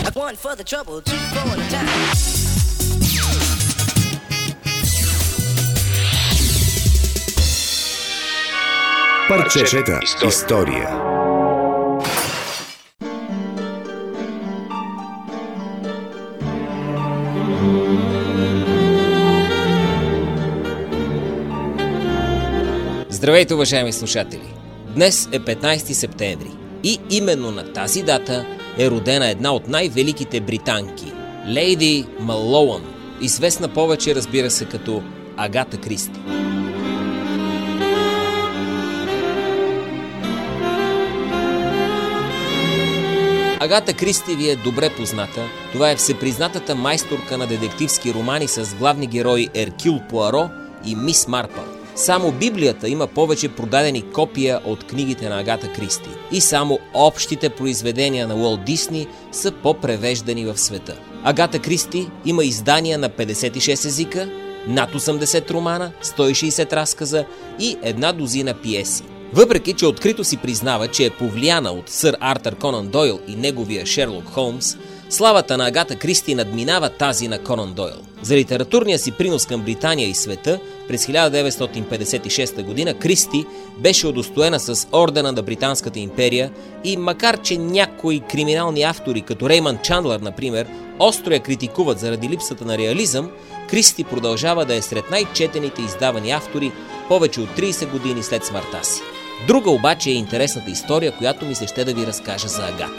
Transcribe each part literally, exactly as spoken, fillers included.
One for the trouble, two for the time. Парчета история. Здравейте, уважаеми слушатели! Днес е петнайсети септември и именно на тази дата е родена една от най-великите британки – Лейди Малоун, известна повече, разбира се, като Агата Кристи. Агата Кристи ви е добре позната. Това е всепризнатата майсторка на детективски романи с главни герои Еркюл Пуаро и Мис Марпъл. Само Библията има повече продадени копия от книгите на Агата Кристи и само общите произведения на Уолт Дисни са по-превеждани в света. Агата Кристи има издания на петдесет и шест езика, над осемдесет романа, сто и шейсет разказа и една дузина пиеси. Въпреки че открито си признава, че е повлияна от сър Артър Конан Дойл и неговия Шерлок Холмс, славата на Агата Кристи надминава тази на Конан Дойл. За литературния си принос към Британия и света през хиляда деветстотин петдесет и шеста година Кристи беше удостоена с ордена на Британската империя и макар че някои криминални автори, като Реймънд Чандлър, например, остро я критикуват заради липсата на реализъм, Кристи продължава да е сред най-четените издавани автори повече от трийсет години след смъртта си. Друга обаче е интересната история, която ми се ще да ви разкажа за Агата.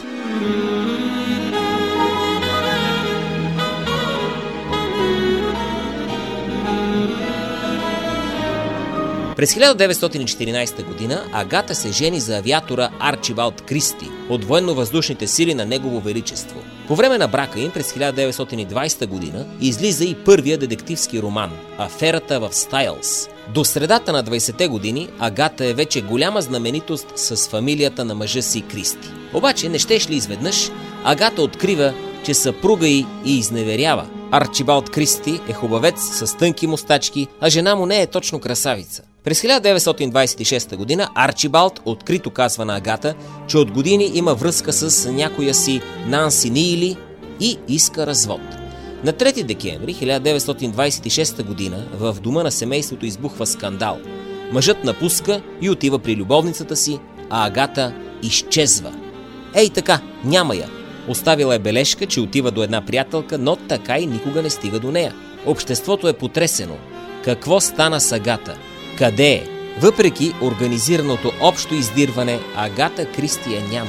През хиляда деветстотин и четиринайсета година Агата се жени за авиатора Арчибалд Кристи от военно-въздушните сили на Негово Величество. По време на брака им през хиляда деветстотин и двайсета година излиза и първия детективски роман «Аферата в Стайлс». До средата на двайсетте години Агата е вече голяма знаменитост с фамилията на мъжа си Кристи. Обаче не щеш ли изведнъж, Агата открива, че съпруга й и изневерява. Арчибалд Кристи е хубавец с тънки мустачки, а жена му не е точно красавица. През хиляда деветстотин двайсет и шеста година Арчибалд открито казва на Агата, че от години има връзка с някоя си Нанси Нийли и иска развод. На трети декември хиляда деветстотин двайсет и шеста година в дома на семейството избухва скандал. Мъжът напуска и отива при любовницата си, а Агата изчезва. Ей така, няма я. Оставила е бележка, че отива до една приятелка, но така и никога не стига до нея. Обществото е потресено. Какво стана с Агата? Къде е? Въпреки организираното общо издирване, Агата Кристи я няма.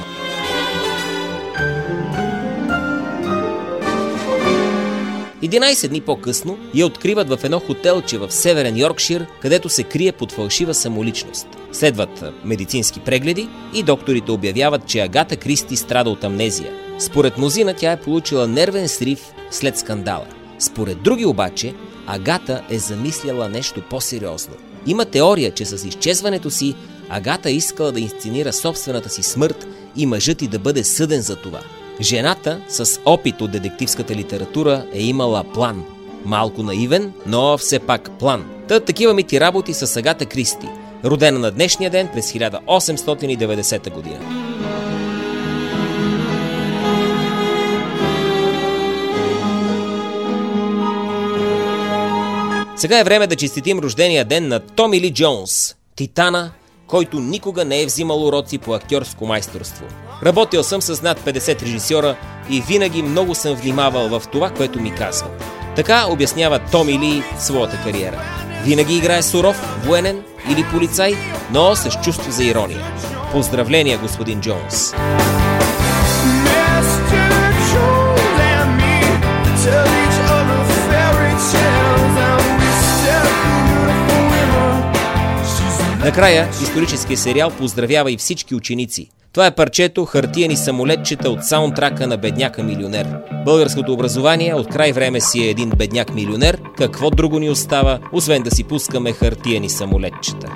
единайсет дни по-късно я откриват в едно хотелче в Северен Йоркшир, където се крие под фалшива самоличност. Следват медицински прегледи и докторите обявяват, че Агата Кристи страда от амнезия. Според мнозина тя е получила нервен срив след скандала. Според други обаче, Агата е замисляла нещо по-сериозно. Има теория, че с изчезването си Агата искала да инсценира собствената си смърт и мъжът й да бъде съден за това. Жената с опит от детективската литература е имала план. Малко наивен, но все пак план. Та такива мити работи с Агата Кристи, родена на днешния ден през хиляда осемстотин и деветдесета година. Сега е време да честитим рождения ден на Томи Ли Джонс, титана, който никога не е взимал уроци по актьорско майсторство. Работил съм с над петдесет режисьора и винаги много съм внимавал в това, което ми казва. Така обяснява Томи Ли своята кариера. Винаги играе суров, военен или полицай, но с чувство за ирония. Поздравления, господин Джонс! Накрая историческия сериал поздравява и всички ученици. Това е парчето "Хартиени самолетчета" от саундтрака на "Бедняка милионер". Българското образование от край време си е един бедняк милионер. Какво друго ни остава, освен да си пускаме хартиени самолетчета?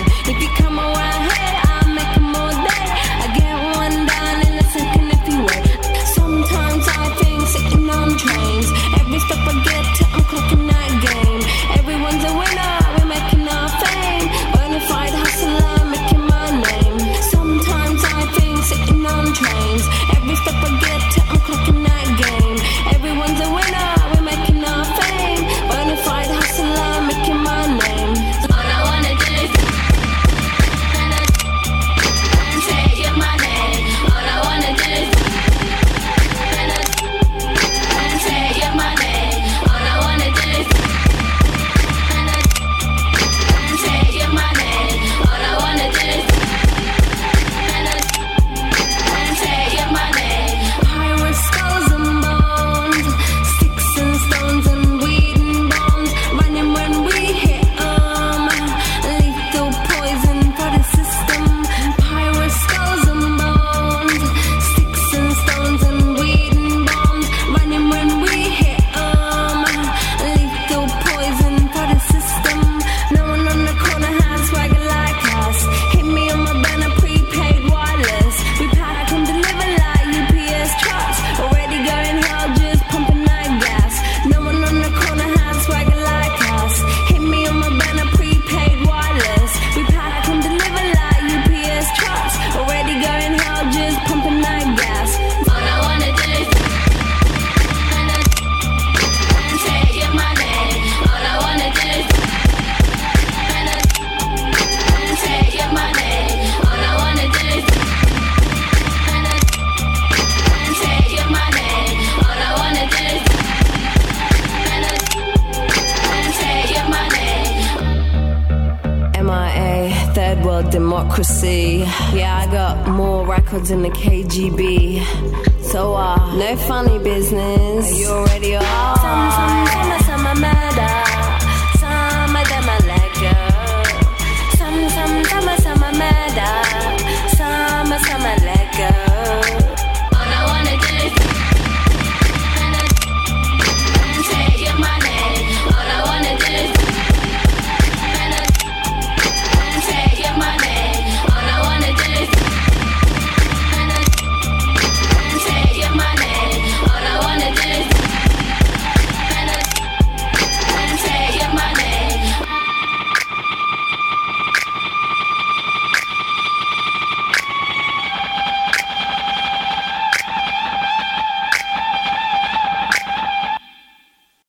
If you come around here, I'll make them all day. I get one down in a second if you wait. bureaucracy. Yeah, I got more records in the K G B. So, uh, no funny business. Are you already on?